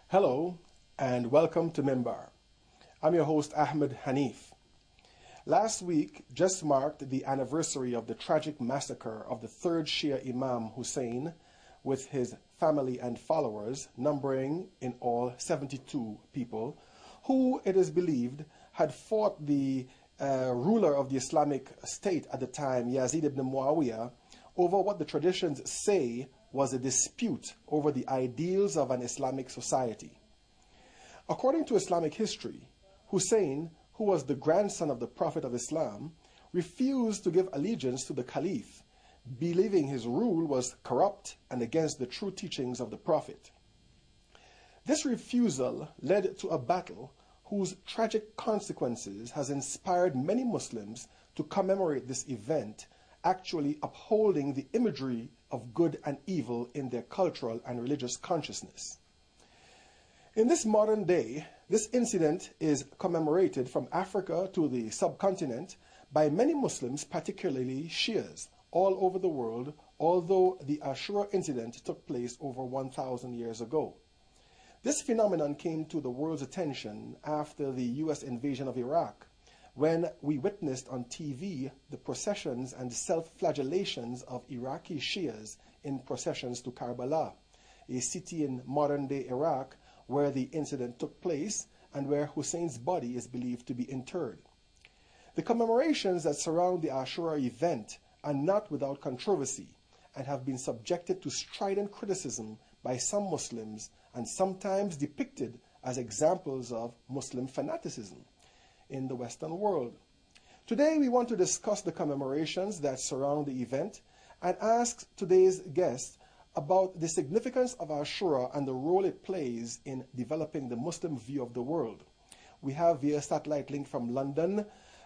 Hello and welcome to Mimbar. I'm your host Ahmed Hanif. Last week just marked the anniversary of the tragic massacre of the third Shia Imam Hussein with his family and followers, numbering in all 72 people, who it is believed had fought the ruler of the Islamic State at the time, Yazid ibn Muawiyah, over what the traditions say was a dispute over the ideals of an Islamic society. According to Islamic history, Hussein, who was the grandson of the Prophet of Islam, refused to give allegiance to the Caliph, believing his rule was corrupt and against the true teachings of the Prophet. This refusal led to a battle whose tragic consequences has inspired many Muslims to commemorate this event, actually upholding the imagery of good and evil in their cultural and religious consciousness. In this modern day, this incident is commemorated from Africa to the subcontinent by many Muslims, particularly Shias, all over the world, although the Ashura incident took place over 1,000 years ago. This phenomenon came to the world's attention after the U.S. invasion of Iraq, when we witnessed on TV the processions and self-flagellations of Iraqi Shias in processions to Karbala, a city in modern-day Iraq where the incident took place and where Hussein's body is believed to be interred. The commemorations that surround the Ashura event are not without controversy and have been subjected to strident criticism by some Muslims and sometimes depicted as examples of Muslim fanaticism in the Western world. Today we want to discuss the commemorations that surround the event and ask today's guest about the significance of Ashura and the role it plays in developing the Muslim view of the world. We have via satellite link from London,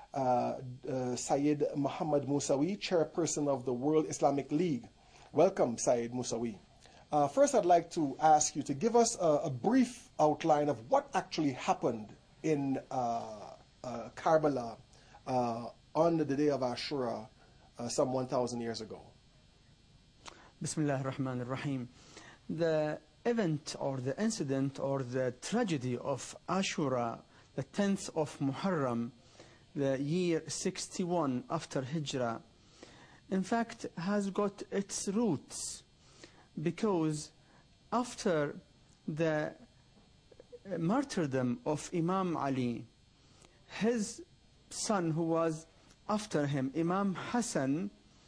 Syed Muhammad Musawi, chairperson of the World Islamic League. Welcome, Syed Musawi. First, I'd like to ask you to give us a brief outline of what actually happened in Karbala on the day of Ashura some 1,000 years ago. Bismillah ar-Rahman ar-Rahim. The event or the incident or the tragedy of Ashura, the 10th of Muharram, the year 61 after Hijrah, in fact has got its roots because after the martyrdom of Imam Ali, his son who was after him, Imam Hassan,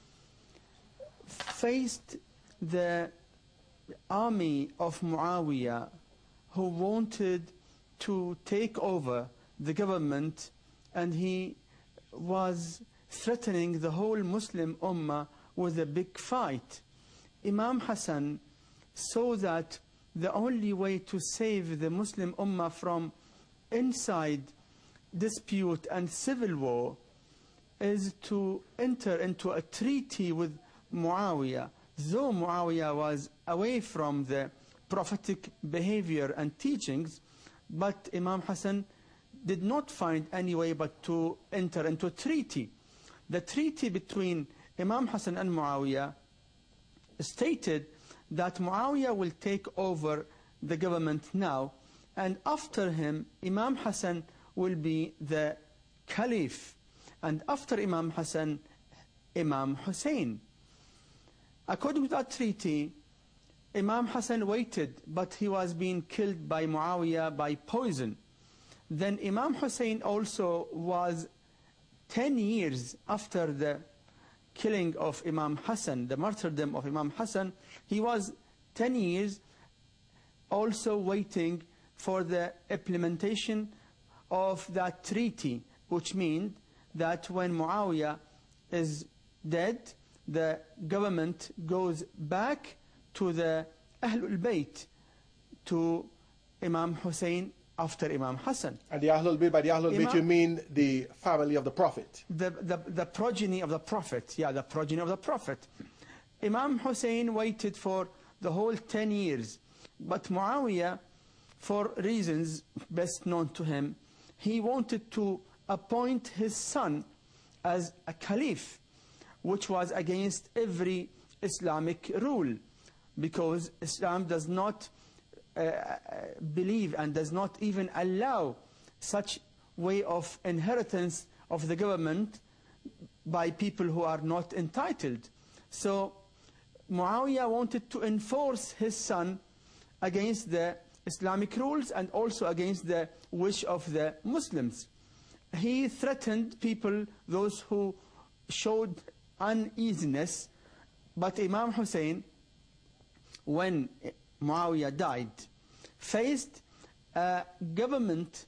faced the army of Muawiyah who wanted to take over the government, and he was threatening the whole Muslim Ummah with a big fight. Imam Hassan saw that the only way to save the Muslim Ummah from inside dispute and civil war is to enter into a treaty with Muawiyah. Though Muawiyah was away from the prophetic behavior and teachings, but Imam Hassan did not find any way but to enter into a treaty. The treaty between Imam Hassan and Muawiyah stated that Muawiyah will take over the government now, and after him Imam Hassan will be the Caliph, and after Imam Hassan, Imam Hussein. According to that treaty, Imam Hassan waited, but he was being killed by Muawiyah by poison. Then Imam Hussein also was 10 years after the killing of Imam Hassan, the martyrdom of Imam Hassan, he was 10 years also waiting for the implementation of that treaty, which means that when Muawiyah is dead, the government goes back to the Ahlul Bayt, to Imam Hussein after Imam Hassan. And the Ahlul Bayt, by the Ahlul Bayt you mean the family of the Prophet? The progeny of the Prophet, yeah, the progeny of the Prophet. Imam Hussein waited for the whole 10 years, but Muawiyah, for reasons best known to him, he wanted to appoint his son as a caliph, which was against every Islamic rule, because Islam does not believe and does not even allow such way of inheritance of the government by people who are not entitled. So Muawiyah wanted to enforce his son against the Islamic rules and also against the wish of the Muslims. He threatened people, those who showed uneasiness, but Imam Hussein, when Muawiyah died, faced a government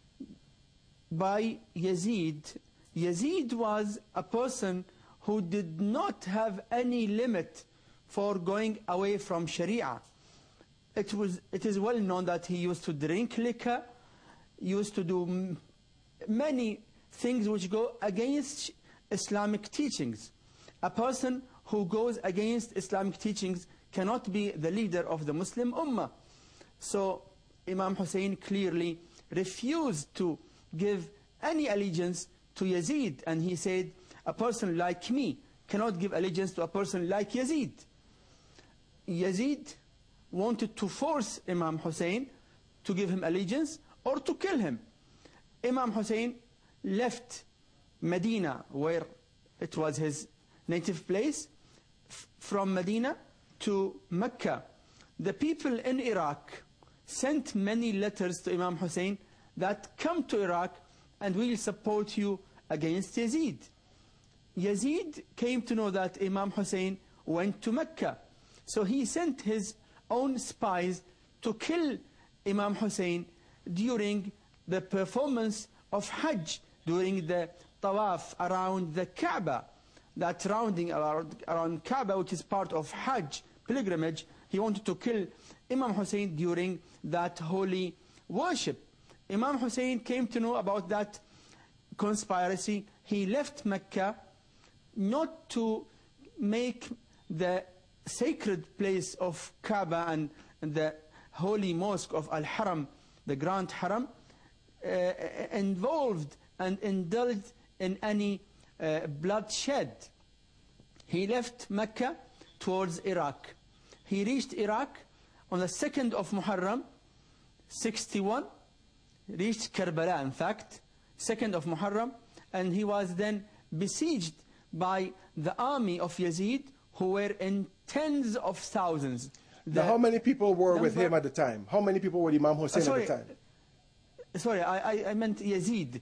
by Yazid. Yazid was a person who did not have any limit for going away from Sharia. It is well known that he used to drink liquor, used to do many things which go against Islamic teachings. A person who goes against Islamic teachings cannot be the leader of the Muslim Ummah. So Imam Hussein clearly refused to give any allegiance to Yazid, and he said, a person like me cannot give allegiance to a person like Yazid. Yazid wanted to force Imam Hussein to give him allegiance or to kill him. Imam Hussein left Medina, where it was his native place, from Medina to Mecca. The people in Iraq sent many letters to Imam Hussein that come to Iraq and we will support you against Yazid. Yazid came to know that Imam Hussein went to Mecca. So he sent his own spies to kill Imam Hussein during the performance of Hajj, during the tawaf around the Kaaba. That rounding around Kaaba, which is part of Hajj pilgrimage, he wanted to kill Imam Hussein during that holy worship. Imam Hussein came to know about that conspiracy. He left Mecca not to make the sacred place of Kaaba and the holy mosque of Al-Haram, the Grand Haram, involved and indulged in any bloodshed. He left Mecca towards Iraq. He reached Iraq on the 2nd of Muharram, 61, reached Karbala, in fact, 2nd of Muharram, and he was then besieged by the army of Yazid, who were in tens of thousands. Now, how many people were with him at the time? How many people were Imam Hussein at the time? Sorry, I meant Yazid.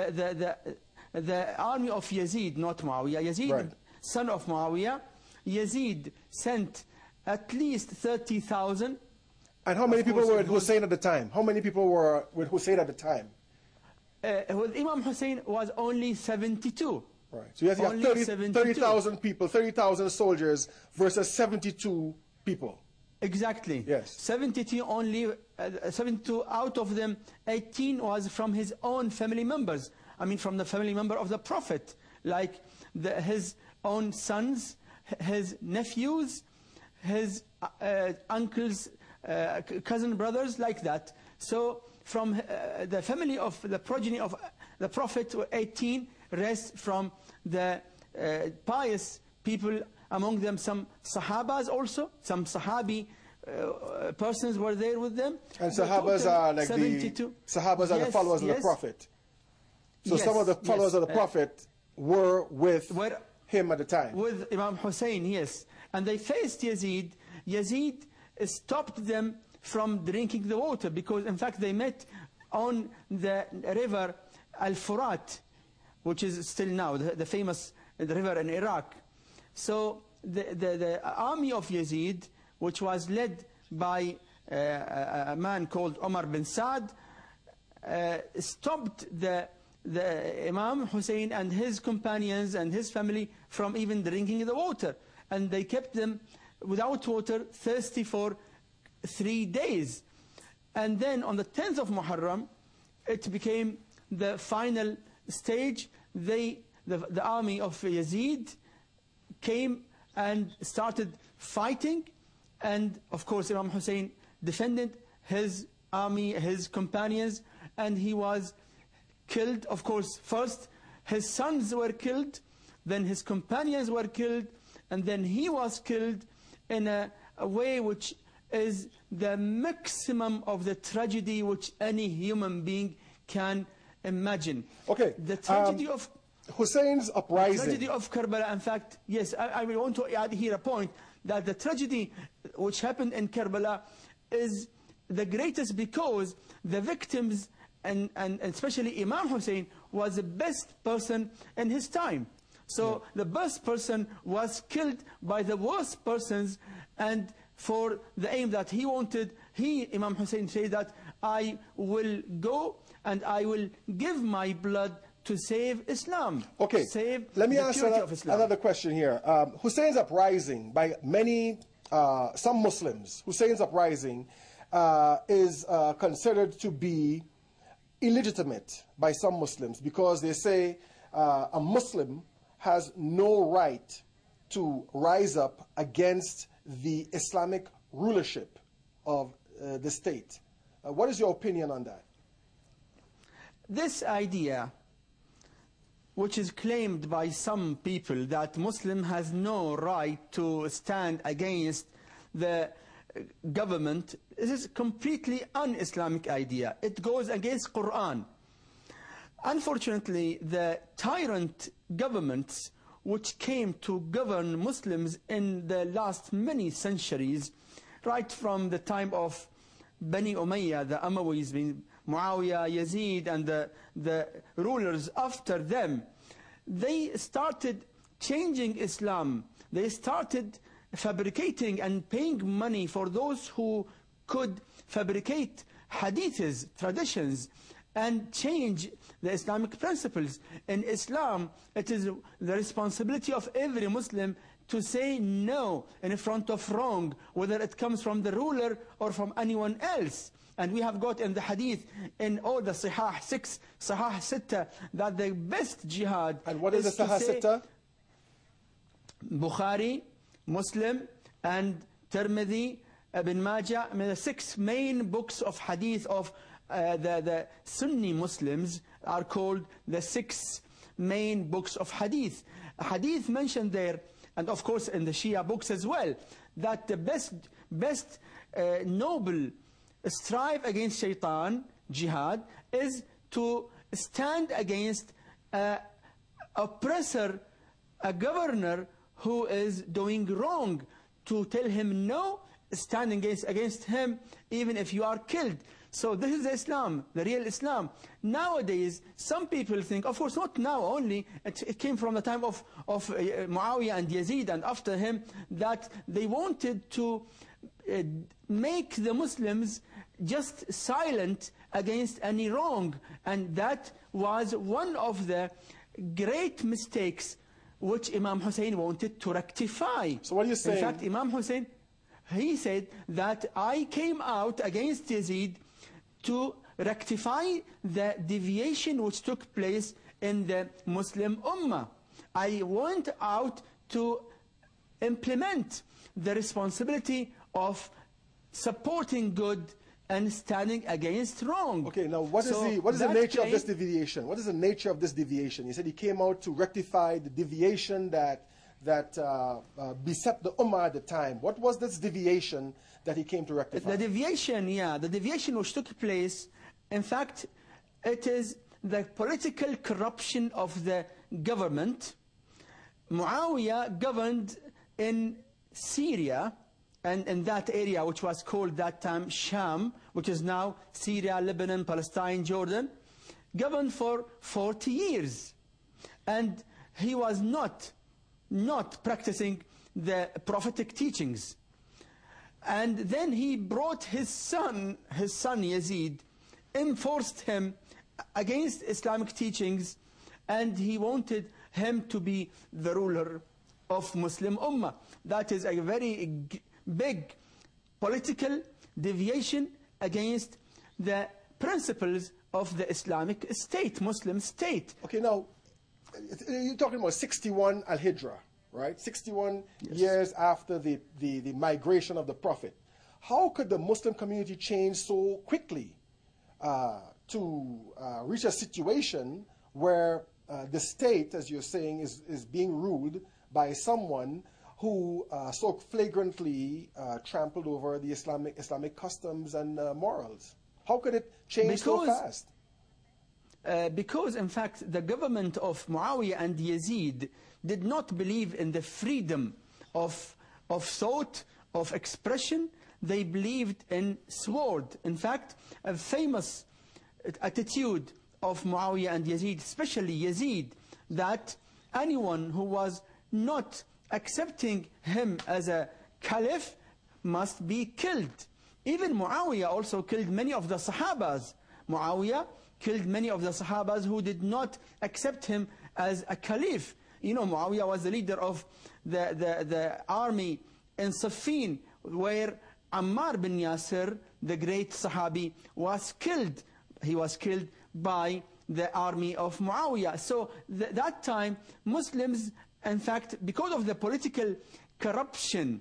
The army of Yazid, not Muawiyah. Yazid, right, son of Muawiyah. Yazid sent at least 30,000. And how many people were with Hussein at the time? How many people were with Hussein at the time? With Imam Hussein was only 72. Right. So you have 30,000 people, 30,000 soldiers versus 72 people. Exactly. Yes. 72 only, 72 out of them, 18 was from his own family members. I mean, from the family member of the Prophet, like his own sons, his nephews, his uncles, cousin brothers, like that. So from the family of the progeny of the Prophet, 18, rest from the pious people, among them some Sahabas also, some Sahabi persons were there with them. And Sahabas are like 72. Sahabas are the followers of the Prophet. So some of the followers of the Prophet were with him at the time. With Imam Hussein, yes. And they faced Yazid. Yazid stopped them from drinking the water, because in fact they met on the river Al-Furat, which is still now the famous river in Iraq. So the army of Yazid, which was led by a man called Omar bin Saad, stopped the Imam Hussein and his companions and his family from even drinking the water. And they kept them without water, thirsty for 3 days. And then on the 10th of Muharram, it became the final stage. The army of Yazid came and started fighting, and of course Imam Hussein defended his army, his companions, and he was killed. Of course, first his sons were killed, then his companions were killed, and then he was killed in a way which is the maximum of the tragedy which any human being can imagine. Okay. The tragedy of Hussein's uprising. tragedy of Karbala, in fact, yes, I will want to add here a point that the tragedy which happened in Karbala is the greatest because the victims and especially Imam Hussein was the best person in his time. So the best person was killed by the worst persons, and for the aim that he wanted, Imam Hussein said that I will go and I will give my blood to save Islam. Okay, save let me the ask purity of Islam. another question here. Hussein's uprising by many, some Muslims, Hussein's uprising is considered to be illegitimate by some Muslims because they say a Muslim has no right to rise up against the Islamic rulership of the state. What is your opinion on that? This idea, which is claimed by some people that Muslim has no right to stand against the government, this is a completely un-Islamic idea. It goes against Quran. Unfortunately, the tyrant governments which came to govern Muslims in the last many centuries, right from the time of Bani Umayyah, the Umayyads, Muawiyah, Yazid, and the rulers after them, they started changing Islam. They started fabricating and paying money for those who could fabricate hadiths, traditions, and change the Islamic principles. In Islam, it is the responsibility of every Muslim to say no in front of wrong, whether it comes from the ruler or from anyone else. And we have got in the hadith, in all the Sahih 6, Sahih Sitta, that the best jihad. And what is the Sahih Sitta? Bukhari, Muslim, and Tirmidhi, Ibn Majah, the 6 main books of hadith of the Sunni Muslims are called the 6 main books of hadith. A hadith mentioned there, and of course in the Shia books as well, that the best noble strive against shaitan, jihad, is to stand against an oppressor, a governor who is doing wrong, to tell him no, stand against him even if you are killed. So this is Islam, the real Islam. Nowadays, some people think, of course not now only, it came from the time of Muawiyah and Yazid and after him, that they wanted to make the Muslims just silent against any wrong. And that was one of the great mistakes which Imam Hussein wanted to rectify. So what are you saying? In fact, Imam Hussein, he said that I came out against Yazid to rectify the deviation which took place in the Muslim Ummah. I went out to implement the responsibility of supporting good and standing against wrong. Okay, now what is the nature of this deviation? What is the nature of this deviation? He said he came out to rectify the deviation that beset the Ummah at the time. What was this deviation that he came to rectify? The deviation which took place, in fact, it is the political corruption of the government. Muawiyah governed in Syria, and in that area which was called that time Sham, which is now Syria, Lebanon, Palestine, Jordan, governed for 40 years. And he was not practicing the prophetic teachings. And then he brought his son Yazid, enforced him against Islamic teachings, and he wanted him to be the ruler of Muslim Ummah. That is a very big political deviation against the principles of the Islamic state, Muslim state. Okay, now, you're talking about 61 Al-Hijrah, right? 61 years after the migration of the Prophet. How could the Muslim community change so quickly to reach a situation where the state, as you're saying, is being ruled by someone who so flagrantly trampled over the Islamic customs and morals? How could it change so fast? Because, in fact, the government of Muawiyah and Yazid did not believe in the freedom of thought, of expression. They believed in sword. In fact, a famous attitude of Muawiyah and Yazid, especially Yazid, that anyone who was not accepting him as a caliph must be killed. Even Muawiyah also killed many of the Sahabas. Muawiyah killed many of the Sahabas who did not accept him as a caliph. You know, Muawiyah was the leader of the army in Siffin, where Ammar bin Yasir, the great Sahabi, was killed. He was killed by the army of Muawiyah. So that time, Muslims, in fact, because of the political corruption,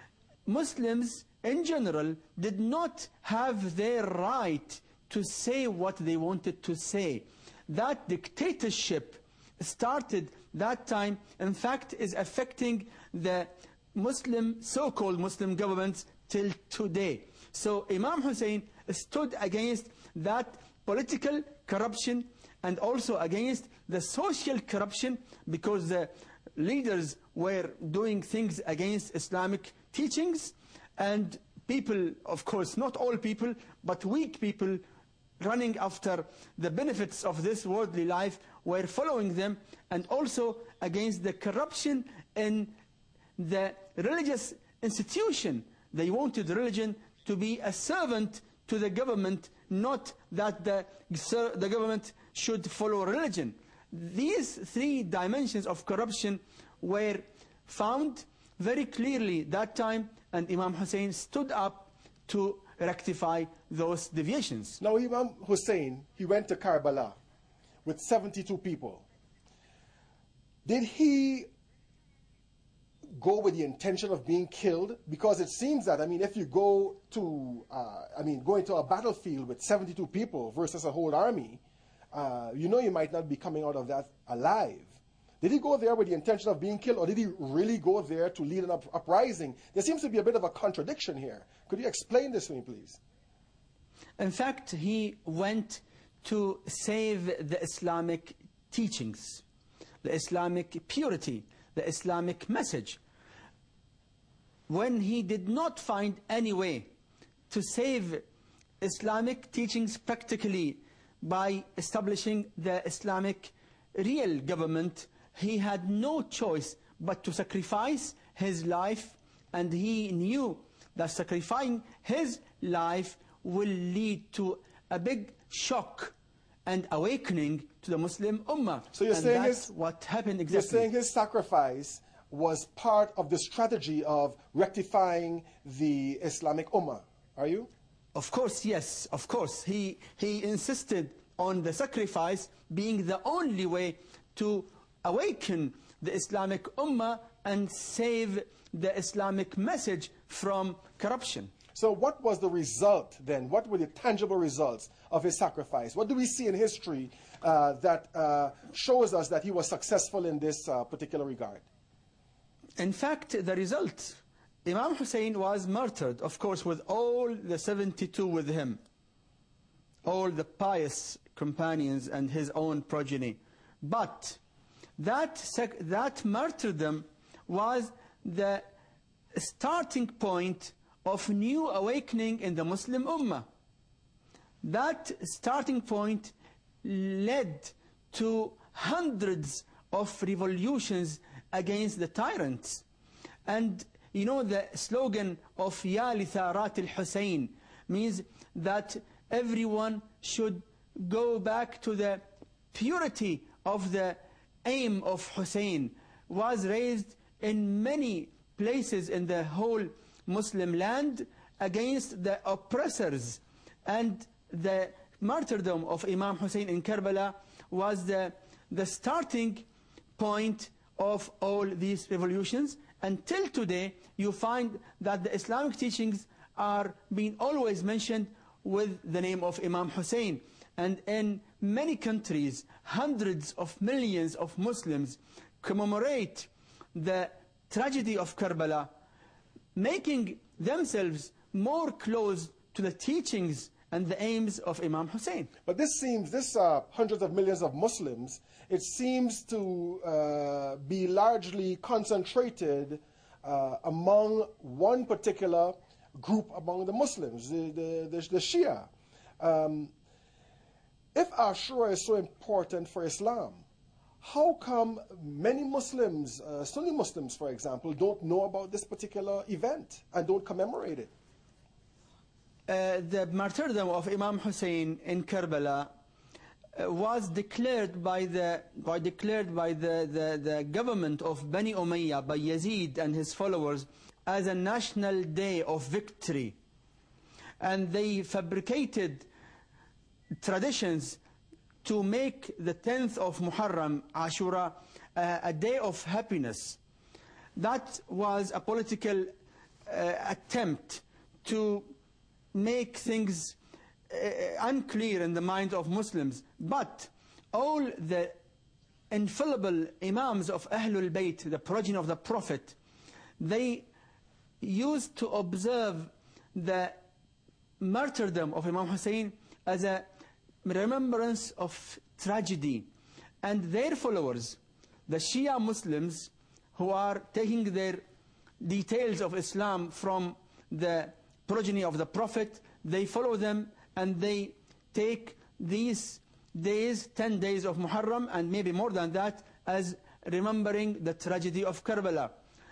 Muslims in general did not have their right to say what they wanted to say. That dictatorship started that time, in fact, is affecting the Muslim, so-called Muslim governments till today. So Imam Hussein stood against that political corruption and also against the social corruption, because the leaders were doing things against Islamic teachings, and people, of course, not all people, but weak people running after the benefits of this worldly life were following them, and also against the corruption in the religious institution. They wanted religion to be a servant to the government, not that the government should follow religion. These three dimensions of corruption were found very clearly that time, and Imam Hussein stood up to rectify those deviations. Now, Imam Hussein, he went to Karbala with 72 people. Did he go with the intention of being killed? Because it seems that, I mean, if you go to, go into a battlefield with 72 people versus a whole army, you know you might not be coming out of that alive. Did he go there with the intention of being killed, or did he really go there to lead an uprising? There seems to be a bit of a contradiction here. Could you explain this to me, please? In fact, he went to save the Islamic teachings, the Islamic purity, the Islamic message. When he did not find any way to save Islamic teachings practically by establishing the Islamic real government, he had no choice but to sacrifice his life, and he knew that sacrificing his life will lead to a big shock and awakening to the Muslim Ummah. So you're saying that's what happened exactly. You're saying his sacrifice was part of the strategy of rectifying the Islamic Ummah, are you? Of course, yes, of course. He insisted on the sacrifice being the only way to awaken the Islamic Ummah and save the Islamic message from corruption. So what was the result then? What were the tangible results of his sacrifice? What do we see in history that shows us that he was successful in this particular regard? In fact, the result, Imam Hussein was martyred, of course, with all the 72 with him, all the pious companions and his own progeny. But that martyrdom was the starting point of new awakening in the Muslim Ummah. That starting point led to hundreds of revolutions against the tyrants. And you know, the slogan of Ya li Tharat al-Hussein means that everyone should go back to the purity of the aim of Hussein, was raised in many places in the whole Muslim land against the oppressors. And the martyrdom of Imam Hussein in Karbala was the starting point of all these revolutions. Until today, you find that the Islamic teachings are being always mentioned with the name of Imam Hussein. And in many countries, hundreds of millions of Muslims commemorate the tragedy of Karbala, making themselves more close to the teachings and the aims of Imam Hussein. But this hundreds of millions of Muslims, it seems to be largely concentrated among one particular group among the Muslims, the Shia. If Ashura is so important for Islam, how come many Muslims, Sunni Muslims for example, don't know about this particular event and don't commemorate it? The martyrdom of Imam Hussein in Karbala was declared by the government of Bani Umayyah, by Yazid and his followers, as a national day of victory. And they fabricated traditions to make the 10th of Muharram, Ashura, a day of happiness. That was a political attempt to make things unclear in the mind of Muslims. But all the infallible Imams of Ahlul Bayt, the progeny of the Prophet, they used to observe the martyrdom of Imam Hussein as a remembrance of tragedy. And their followers, the Shia Muslims, who are taking their details of Islam from the progeny of the Prophet, they follow them and they take these days, 10 days of Muharram and maybe more than that, as remembering the tragedy of Karbala.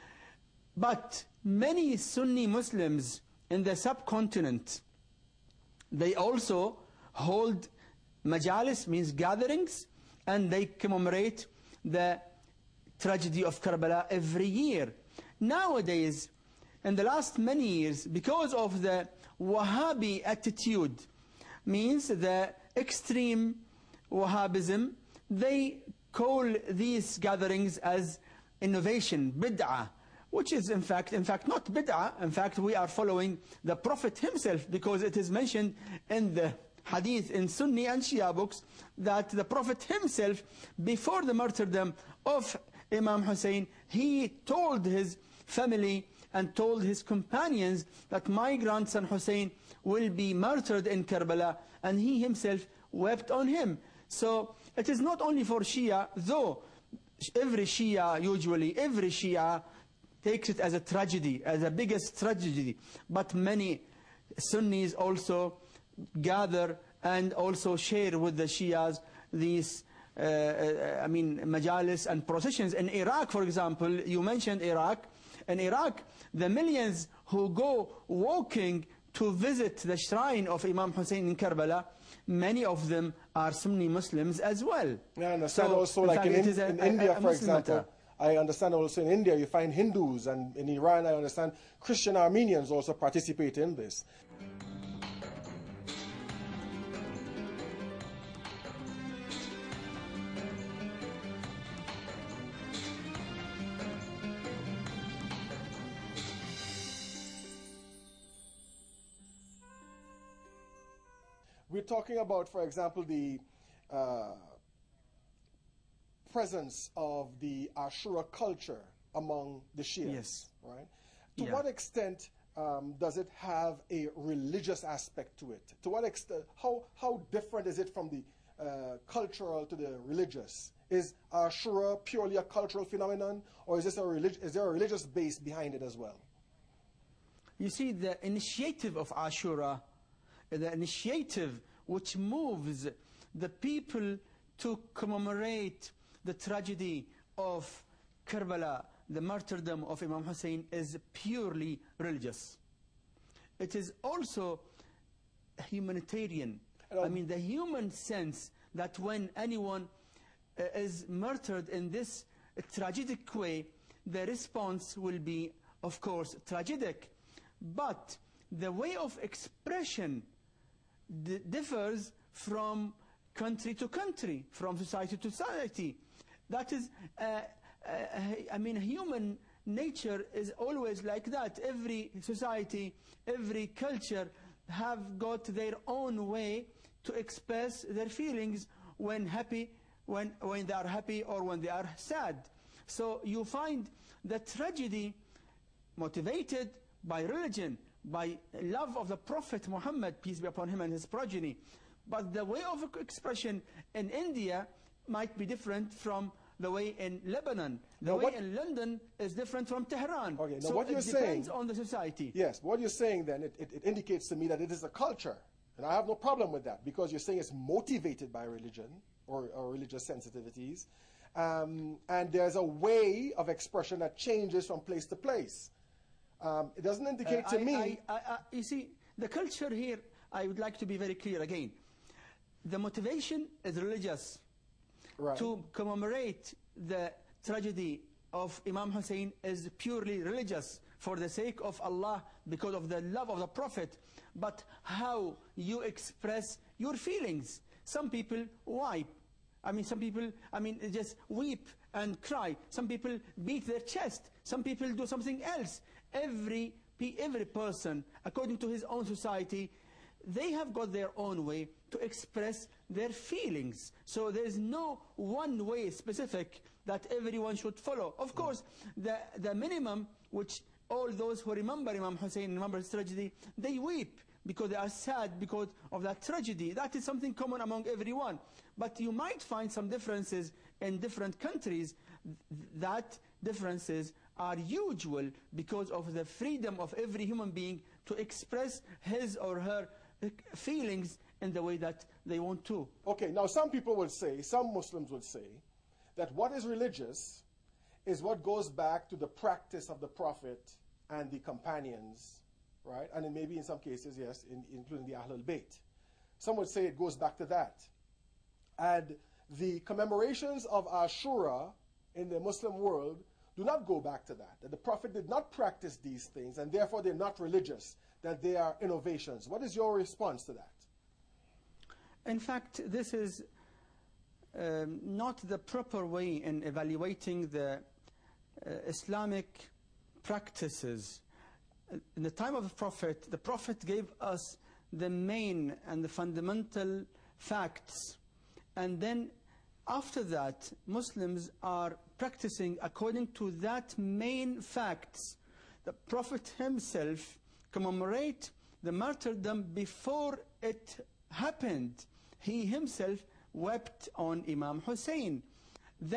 But many Sunni Muslims in the subcontinent, they also hold majalis, means gatherings, and they commemorate the tragedy of Karbala every year. Nowadays, in the last many years, because of the Wahhabi attitude, means the extreme Wahhabism, they call these gatherings as innovation, bid'ah, which is in fact not bid'ah. In fact, we are following the Prophet himself, because it is mentioned in the hadith in Sunni and Shia books that the Prophet himself, before the martyrdom of Imam Hussein, he told his family and told his companions that my grandson Hussein will be martyred in Karbala, and he himself wept on him. So it is not only for Shia, though every Shia takes it as a tragedy, as the biggest tragedy, but many Sunnis also gather and also share with the Shias these majalis and processions. In Iraq, for example, you mentioned Iraq. In Iraq, the millions who go walking to visit the shrine of Imam Hussein in Karbala, many of them are Sunni Muslims as well. Yeah, I understand. So, also, like in India, for example, I understand also in India you find Hindus, and in Iran I understand Christian Armenians also participate in this. We're talking about, for example, the presence of the Ashura culture among the Shias, yes, right? To what extent does it have a religious aspect to it? To what extent, how different is it from the cultural to the religious? Is Ashura purely a cultural phenomenon, or is there a religious base behind it as well? You see, the initiative of Ashura, the initiative which moves the people to commemorate the tragedy of Karbala, the martyrdom of Imam Hussein, is purely religious. It is also humanitarian. The human sense that when anyone is martyred in this tragic way, the response will be, of course, tragic. But the way of expression differs from country to country, from society to society. That is, human nature is always like that. Every society, every culture have got their own way to express their feelings when happy, when they are happy, or when they are sad. So you find the tragedy motivated by religion, by love of the Prophet Muhammad, peace be upon him, and his progeny. But the way of expression in India might be different from the way in Lebanon. The way in London is different from Tehran. Okay, now so what you're it depends on the society. Yes, what you're saying then, it indicates to me that it is a culture. And I have no problem with that, because you're saying it's motivated by religion or religious sensitivities. And there's a way of expression that changes from place to place. It doesn't indicate to me... you see, the culture here, I would like to be very clear again. The motivation is religious. Right. To commemorate the tragedy of Imam Hussein is purely religious, for the sake of Allah, because of the love of the Prophet. But how you express your feelings? Some people wipe. Some people, just weep and cry. Some people beat their chest. Some people do something else. Every person, according to his own society, they have got their own way to express their feelings. So there is no one way specific that everyone should follow. Of course, the minimum which all those who remember Imam Hussein, remember his tragedy, they weep because they are sad because of that tragedy. That is something common among everyone. But you might find some differences in different countries. That differences are usual because of the freedom of every human being to express his or her feelings in the way that they want to. Okay, now some people will say, some Muslims will say, that what is religious is what goes back to the practice of the Prophet and the companions, right? And then maybe in some cases, yes, including the Ahlul Bayt. Some would say it goes back to that. And the commemorations of Ashura in the Muslim world do not go back to that. That the Prophet did not practice these things, and therefore they're not religious, that they are innovations. What is your response to that? In fact, this is not the proper way in evaluating the Islamic practices. In the time of the Prophet gave us the main and the fundamental facts. And then after that, Muslims are practicing according to that main facts. The Prophet himself commemorate the martyrdom before it happened. He himself wept on Imam Hussein.